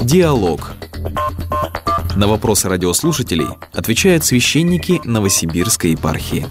Диалог. На вопросы радиослушателей отвечают священники Новосибирской епархии.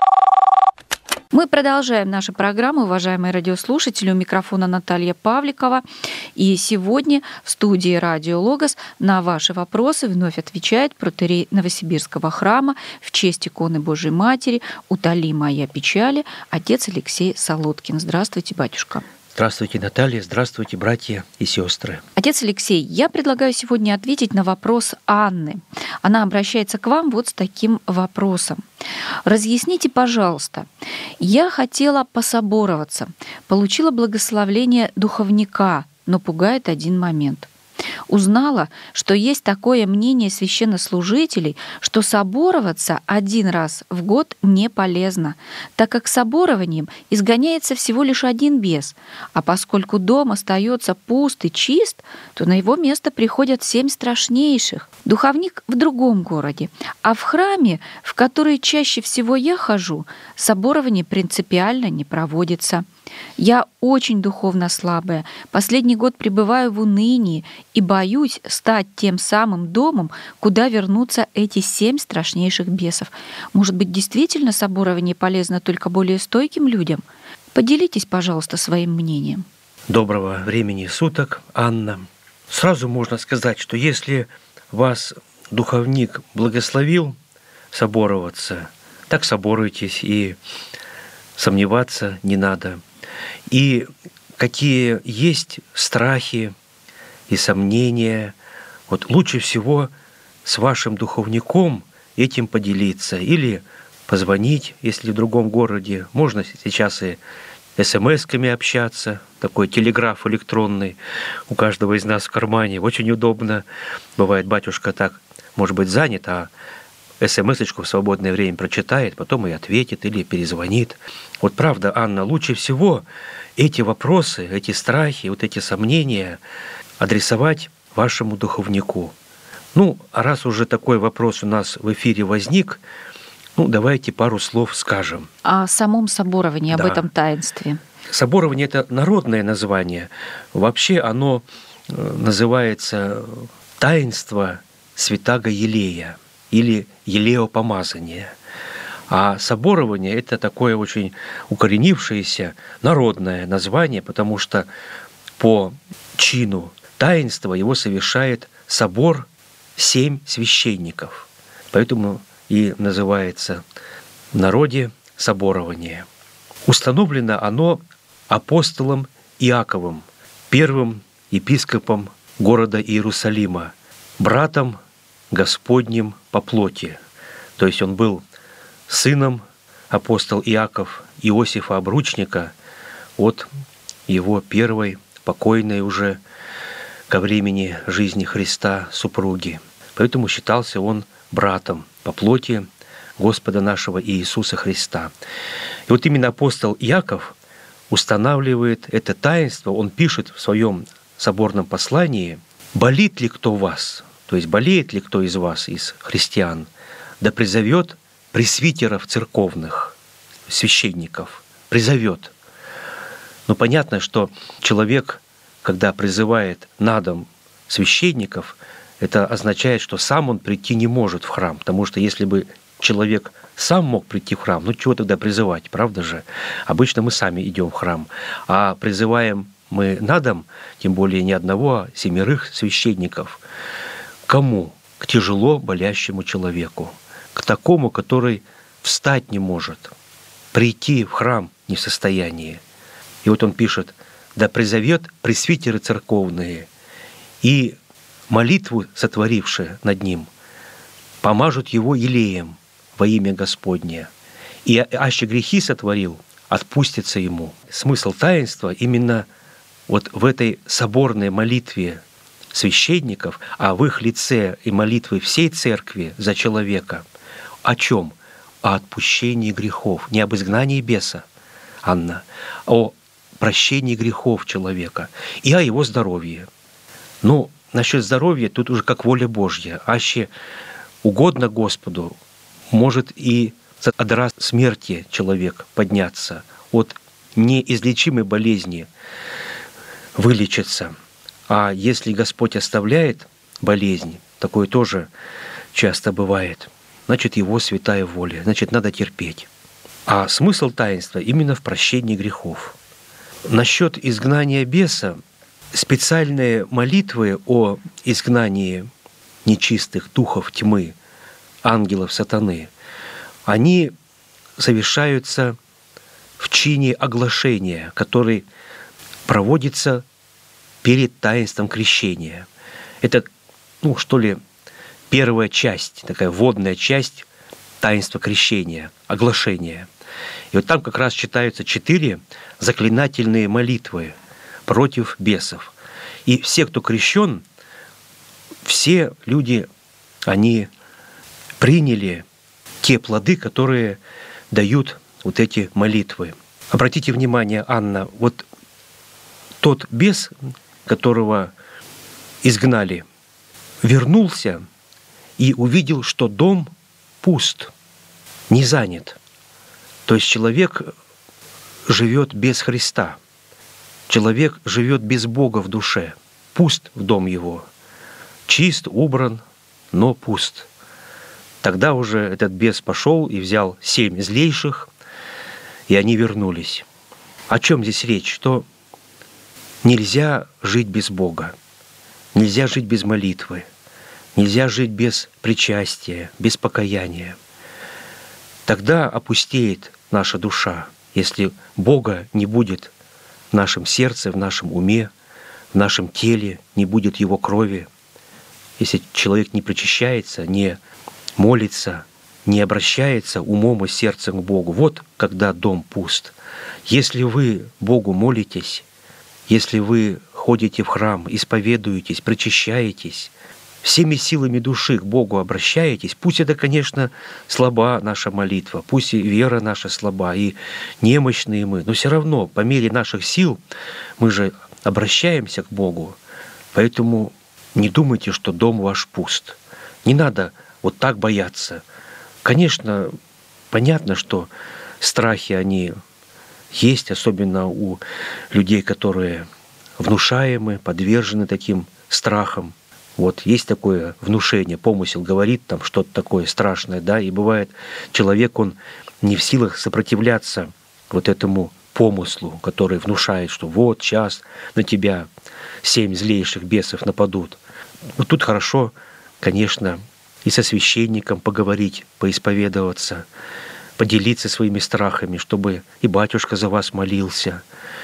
Мы продолжаем нашу программу, уважаемые радиослушатели. У микрофона Наталья Павликова. И сегодня в студии «Радио Логос» на ваши вопросы вновь отвечает протоиерей Новосибирского храма в честь иконы Божией Матери «Утоли моя печали» отец Алексей Солодкин. Здравствуйте, батюшка. Здравствуйте, Наталья. Здравствуйте, братья и сестры. Отец Алексей, я предлагаю сегодня ответить на вопрос Анны. Она обращается к вам вот с таким вопросом. Разъясните, пожалуйста, я хотела пособороваться, получила благословление духовника, но пугает один момент. Узнала, что есть такое мнение священнослужителей, что собороваться один раз в год не полезно, так как соборованием изгоняется всего лишь один бес, а поскольку дом остается пуст и чист, то на его место приходят 7 страшнейших. Духовник в другом городе, а в храме, в который чаще всего я хожу, соборование принципиально не проводится. Я очень духовно слабая, последний год пребываю в унынии и боюсь стать тем самым домом, куда вернутся эти 7 страшнейших бесов. Может быть, действительно соборование полезно только более стойким людям? Поделитесь, пожалуйста, своим мнением. Доброго времени суток, Анна. Сразу можно сказать, что если вас духовник благословил собороваться, так соборуйтесь, и сомневаться не надо. И какие есть страхи и сомнения, вот лучше всего с вашим духовником этим поделиться или позвонить, если в другом городе. Можно сейчас и смс-ками общаться, такой телеграф электронный у каждого из нас в кармане, очень удобно. Бывает, батюшка так, может быть, занят, а смс-очку в свободное время прочитает, потом и ответит или перезвонит. Вот правда, Анна, лучше всего эти вопросы, эти страхи, вот эти сомнения адресовать вашему духовнику. А раз уже такой вопрос у нас в эфире возник, давайте пару слов скажем. О самом соборовании, об этом таинстве. Соборование – это народное название. Вообще оно называется таинство святаго Елея или елеопомазание. А соборование – это такое очень укоренившееся народное название, потому что по чину таинства его совершает собор 7 священников. Поэтому и называется в народе соборование. Установлено оно апостолом Иаковом, первым епископом города Иерусалима, братом Господним по плоти. То есть он был сыном, апостол Иаков, Иосифа Обручника, от его первой, покойной уже ко времени жизни Христа супруги. Поэтому считался он братом по плоти Господа нашего Иисуса Христа. И вот именно апостол Иаков устанавливает это таинство, он пишет в своем соборном послании: «Болит ли кто вас?» То есть болеет ли кто из вас, из христиан, да призовет пресвитеров церковных, священников, призовет. Понятно, что человек, когда призывает на дом священников, это означает, что сам он прийти не может в храм, потому что если бы человек сам мог прийти в храм, чего тогда призывать, правда же? Обычно мы сами идем в храм, а призываем мы на дом, тем более не одного, а 7 священников. Кому? К тяжело болящему человеку, к такому, который встать не может, прийти в храм не в состоянии. И вот он пишет: «Да призовет пресвитеры церковные, и молитву сотворившие над ним, помажут его елеем во имя Господне, и аще грехи сотворил, отпустится ему». Смысл таинства именно вот в этой соборной молитве священников, а в их лице и молитвы всей церкви за человека. О чем? О отпущении грехов, не об изгнании беса, Анна, а о прощении грехов человека и о его здоровье. Насчет здоровья тут уже как воля Божья. Аще угодно Господу, может и от раз смерти человек подняться, от неизлечимой болезни вылечиться. А если Господь оставляет болезнь, такое тоже часто бывает, значит, Его святая воля, значит, надо терпеть. А смысл таинства именно в прощении грехов. Насчет изгнания беса, специальные молитвы о изгнании нечистых духов тьмы, ангелов сатаны, они совершаются в чине оглашения, который проводится перед таинством крещения. Это, первая часть, такая вводная часть таинства крещения, оглашения. И вот там как раз читаются 4 заклинательные молитвы против бесов. И все, кто крещен, все люди, они приняли те плоды, которые дают вот эти молитвы. Обратите внимание, Анна, вот тот бес, которого изгнали, вернулся и увидел, что дом пуст, не занят. То есть человек живет без Христа. Человек живет без Бога в душе. Пуст в дом его. Чист, убран, но пуст. Тогда уже этот бес пошел и взял 7 злейших, и они вернулись. О чем здесь речь? Что нельзя жить без Бога, нельзя жить без молитвы, нельзя жить без причастия, без покаяния. Тогда опустеет наша душа, если Бога не будет в нашем сердце, в нашем уме, в нашем теле, не будет Его крови. Если человек не причащается, не молится, не обращается умом и сердцем к Богу, вот когда дом пуст. Если вы Богу молитесь, если вы ходите в храм, исповедуетесь, причащаетесь, всеми силами души к Богу обращаетесь, пусть это, конечно, слаба наша молитва, пусть и вера наша слаба, и немощные мы, но все равно по мере наших сил мы же обращаемся к Богу. Поэтому не думайте, что дом ваш пуст. Не надо вот так бояться. Конечно, понятно, что страхи, они есть, особенно у людей, которые внушаемы, подвержены таким страхам. Вот есть такое внушение, помысел говорит там что-то такое страшное, да, и бывает человек, он не в силах сопротивляться вот этому помыслу, который внушает, что вот сейчас на тебя 7 злейших бесов нападут. Вот тут хорошо, конечно, и со священником поговорить, поисповедоваться, поделиться своими страхами, чтобы и батюшка за вас молился.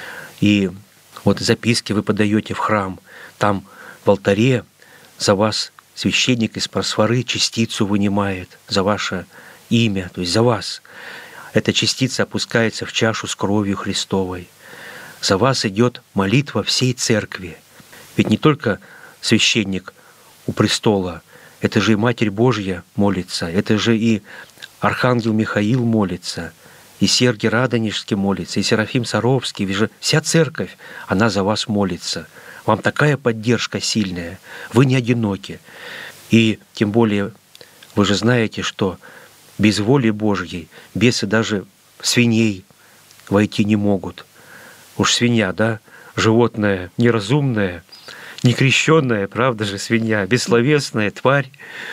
И вот записки вы подаете в храм, там в алтаре за вас священник из просфоры частицу вынимает за ваше имя, то есть за вас. Эта частица опускается в чашу с кровью Христовой. За вас идет молитва всей церкви. Ведь не только священник у престола, это же и Матерь Божья молится, это же и Архангел Михаил молится, и Сергий Радонежский молится, и Серафим Саровский, ведь же вся церковь, она за вас молится. Вам такая поддержка сильная, вы не одиноки. И тем более вы же знаете, что без воли Божьей бесы даже в свиней войти не могут. Уж свинья, да, животное неразумное, некрещенная, правда же, свинья, бессловесная тварь.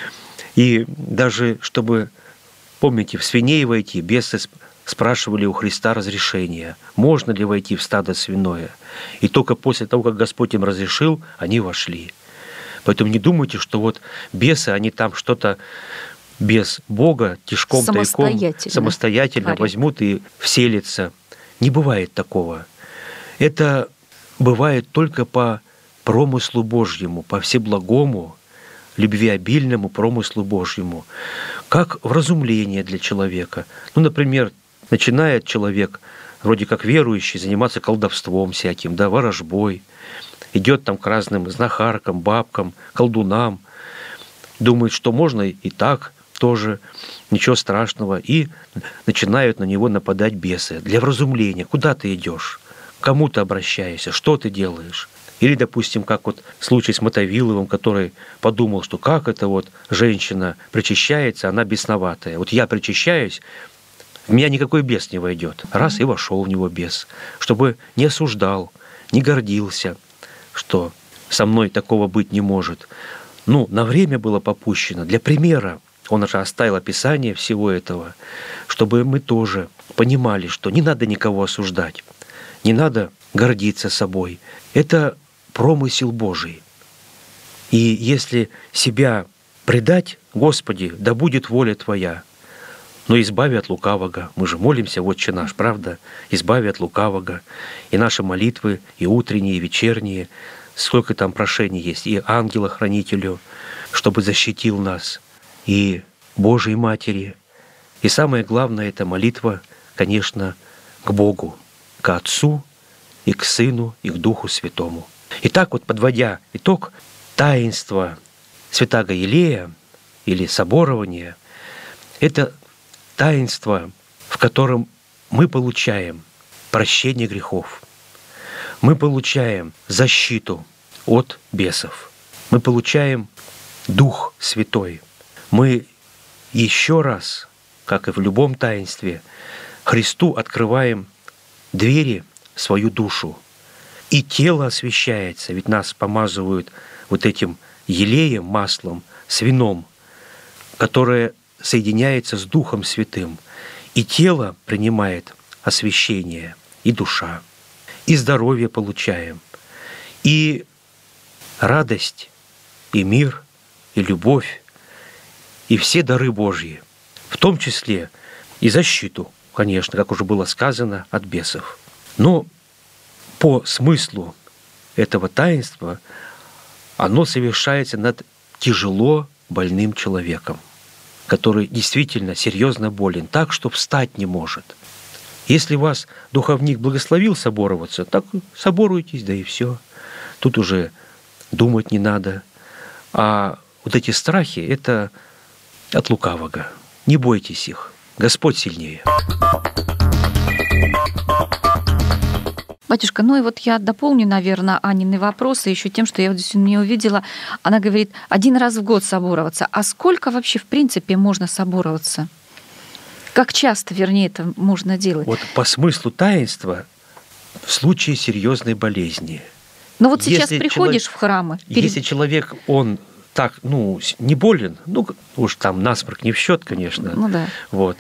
И даже чтобы, помните, в свиней войти, бесы спрашивали у Христа разрешения, можно ли войти в стадо свиное. И только после того, как Господь им разрешил, они вошли. Поэтому не думайте, что вот бесы, они там что-то без Бога, тишком, тайком, самостоятельно возьмут и вселятся. Не бывает такого. Это бывает только по промыслу Божьему, по всеблагому, любвеобильному промыслу Божьему, как вразумление для человека. Например, начинает человек, вроде как верующий, заниматься колдовством всяким, да, ворожбой, идет там к разным знахаркам, бабкам, колдунам, думает, что можно и так тоже, ничего страшного, и начинают на него нападать бесы. Для вразумления, куда ты идешь, к кому ты обращаешься, что ты делаешь. Или, допустим, как вот случай с Мотовиловым, который подумал, что как это вот женщина причащается, она бесноватая. Вот я причащаюсь, в меня никакой бес не войдет. Раз, и вошел в него бес, чтобы не осуждал, не гордился, что со мной такого быть не может. На время было попущено. Для примера он же оставил описание всего этого, чтобы мы тоже понимали, что не надо никого осуждать, не надо гордиться собой. Это промысел Божий. И если себя предать, Господи, да будет воля Твоя, но избави от лукавого. Мы же молимся, Отче наш, правда? Избави от лукавого. И наши молитвы, и утренние, и вечерние, сколько там прошений есть, и ангела-хранителю, чтобы защитил нас, и Божьей Матери. И самое главное, это молитва, конечно, к Богу, к Отцу, и к Сыну, и к Духу Святому. Итак, подводя итог, таинство святаго Елея или соборование — это таинство, в котором мы получаем прощение грехов, мы получаем защиту от бесов, мы получаем Дух Святой. Мы еще раз, как и в любом таинстве, Христу открываем двери в свою душу. И тело освящается, ведь нас помазывают этим елеем, маслом, с вином, которое соединяется с Духом Святым. И тело принимает освящение, и душа, и здоровье получаем, и радость, и мир, и любовь, и все дары Божьи, в том числе и защиту, конечно, как уже было сказано, от бесов. Но по смыслу этого таинства оно совершается над тяжело больным человеком, который действительно серьезно болен, так, что встать не может. Если вас духовник благословил собороваться, так соборуйтесь, да и все. Тут уже думать не надо. А эти страхи — это от лукавого. Не бойтесь их. Господь сильнее. Батюшка, я дополню, наверное, Анины вопросы еще тем, что я действительно не увидела. Она говорит, 1 раз в год собороваться. А сколько вообще, в принципе, можно собороваться? Как часто, вернее, это можно делать? По смыслу таинства в случае серьезной болезни. Сейчас приходишь в храмы. Если человек, он так, не болен, уж там насморк не в счет, конечно. Да.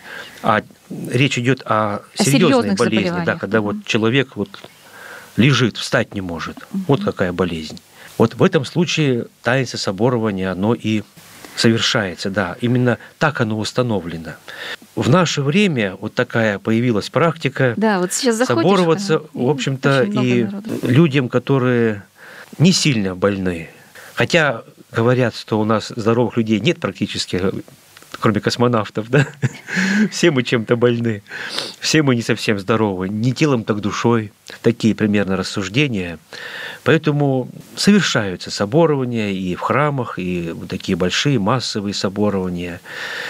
А речь идет о серьезной болезни, да, когда человек лежит, встать не может. Какая болезнь. В этом случае таинство соборования, оно и совершается, да. Именно так оно установлено. В наше время такая появилась практика, да, сейчас заходишь, собороваться, в общем-то, и людям, которые не сильно больны. Хотя говорят, что у нас здоровых людей нет практически, кроме космонавтов, да? Все мы чем-то больны, все мы не совсем здоровы, не телом, так душой. Такие примерно рассуждения. Поэтому совершаются соборования и в храмах, и такие большие массовые соборования.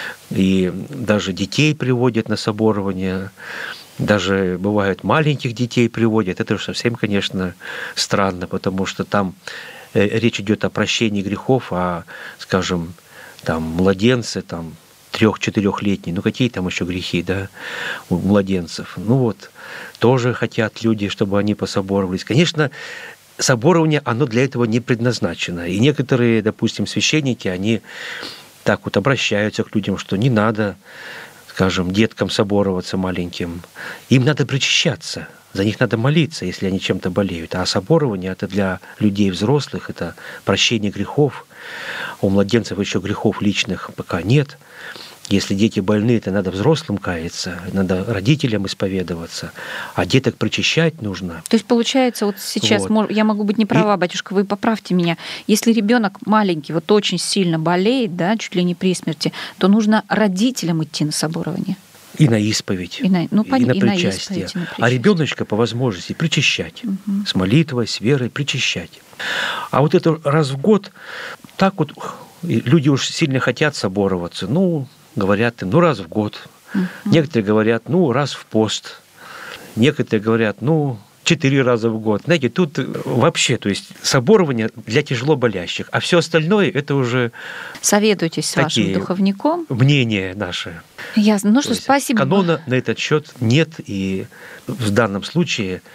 И даже детей приводят на соборования, даже бывают маленьких детей приводят. Это же совсем, конечно, странно, потому что там речь идет о прощении грехов, а, скажем, там младенцы, 3-4-летние, какие там еще грехи, да, у младенцев. Тоже хотят люди, чтобы они пособоровались. Конечно, соборование, оно для этого не предназначено. И некоторые, допустим, священники, они так обращаются к людям, что не надо, скажем, деткам собороваться маленьким. Им надо причащаться. За них надо молиться, если они чем-то болеют. А соборование — это для людей взрослых, это прощение грехов. У младенцев еще грехов личных пока нет. Если дети больны, то надо взрослым каяться, надо родителям исповедоваться, а деток причащать нужно. То есть получается, сейчас я могу быть не права, батюшка, вы поправьте меня. Если ребенок маленький, очень сильно болеет, да, чуть ли не при смерти, то нужно родителям идти на соборование. И на исповедь, и на причастие. А ребеночка по возможности причащать. С молитвой, с верой причащать. А это раз в год, так люди уж сильно хотят собороваться. Говорят им, раз в год. Некоторые говорят, раз в пост. Некоторые говорят, 4 раза в год. Знаете, тут вообще, то есть соборование для тяжело болящих, а все остальное это уже советуйтесь с вашим духовником. Мнение наше. Ясно. Спасибо. Канона на этот счет нет, и в данном случае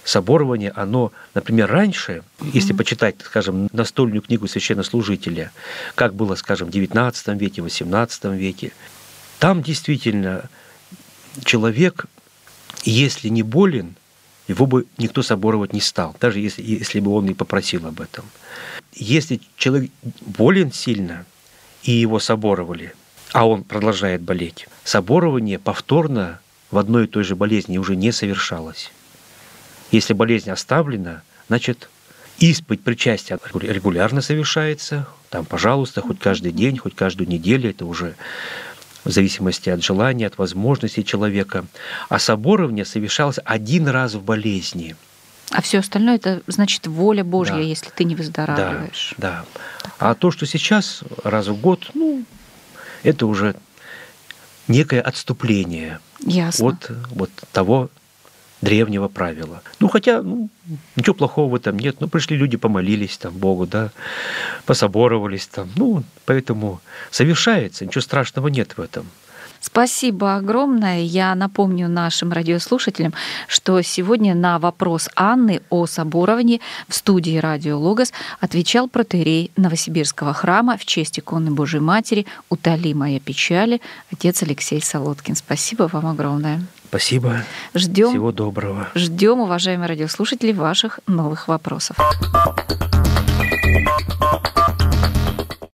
соборование, оно, например, раньше, если почитать, скажем, настольную книгу священнослужителя, как было, скажем, в XIX веке, XVIII веке, там действительно человек, если не болен, его бы никто соборовать не стал, даже если бы он и попросил об этом. Если человек болен сильно, и его соборовали, а он продолжает болеть, соборование повторно в одной и той же болезни уже не совершалось. Если болезнь оставлена, значит, исповедь причастия регулярно совершается, там, пожалуйста, хоть каждый день, хоть каждую неделю, это уже в зависимости от желания, от возможностей человека. А соборование совершалось один раз в болезни. А все остальное это значит воля Божья, если ты не выздоравливаешь. Да. А то, что сейчас раз в год, это уже некое отступление от того древнего правила. Хотя ничего плохого в этом нет. Пришли люди, помолились там Богу, пособоровались там. Поэтому совершается, ничего страшного нет в этом. Спасибо огромное. Я напомню нашим радиослушателям, что сегодня на вопрос Анны о соборовании в студии «Радио Логос» отвечал протоиерей Новосибирского храма в честь иконы Божией Матери «Утоли моя печали» отец Алексей Солодкин. Спасибо вам огромное. Спасибо. Ждем. Всего доброго. Ждем, уважаемые радиослушатели, ваших новых вопросов.